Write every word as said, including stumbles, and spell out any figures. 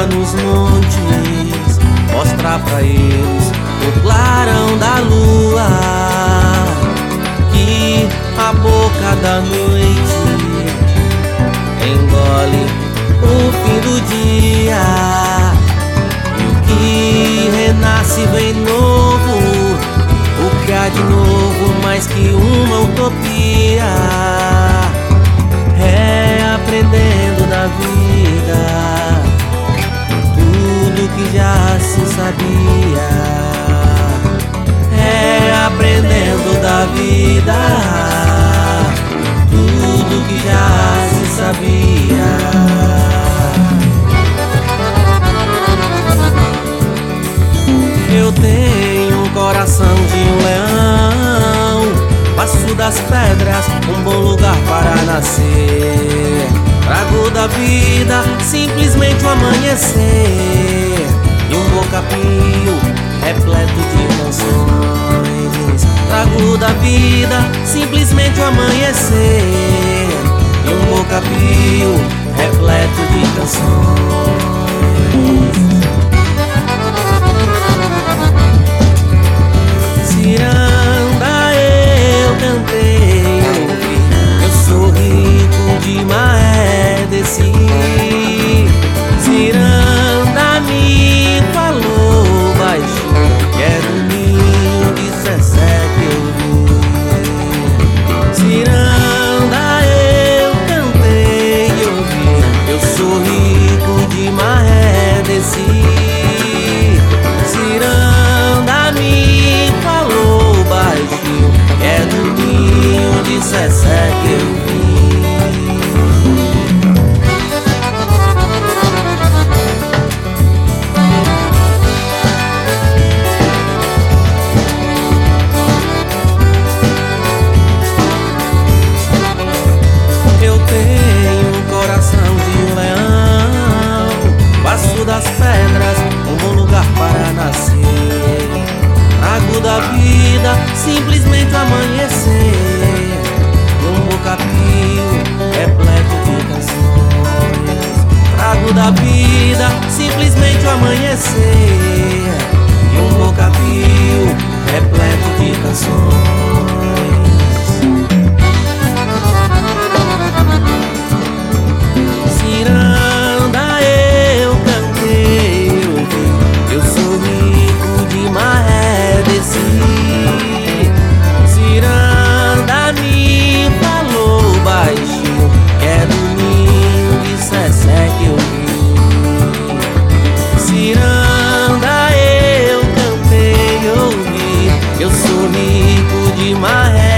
nos montes, mostrar pra eles o clarão da lua, que a boca da noite engole o fim do dia, e o que renasce vem novo, o que há de novo mais que uma utopia, é aprendendo da vida tudo que já se sabia, é aprendendo da vida tudo que já se sabia. Eu tenho um coração de um leão, passo das pedras, um bom lugar para nascer. Trago da vida simplesmente o amanhecer, e um bocapio repleto de canções. Trago da vida simplesmente o amanhecer, e um bocapio repleto de canções. Ciranda eu cantei, ouvi, eu sou rico de maré desci. Ciranda me falou baixinho, que era um ninho de Zezé que eu vi. Ciranda eu cantei, ouvi, eu sou rico de maré desci. Ciranda me falou baixinho, é do ninho de Zezé que eu vim. Eu tenho um coração de um leão, passo das pedras, um bom lugar para nascer. Trago da vida simplesmente o amanhecer, um bocapio repleto de canções. Trago da vida simplesmente o amanhecer, e um bocapio repleto de canções. Ciranda eu cantei, ouvi, eu sou rico de maré desci. Ciranda me falou baixinho, que é do ninho de Zezé que eu vi. Ciranda eu cantei, ouvi, eu sou rico de maré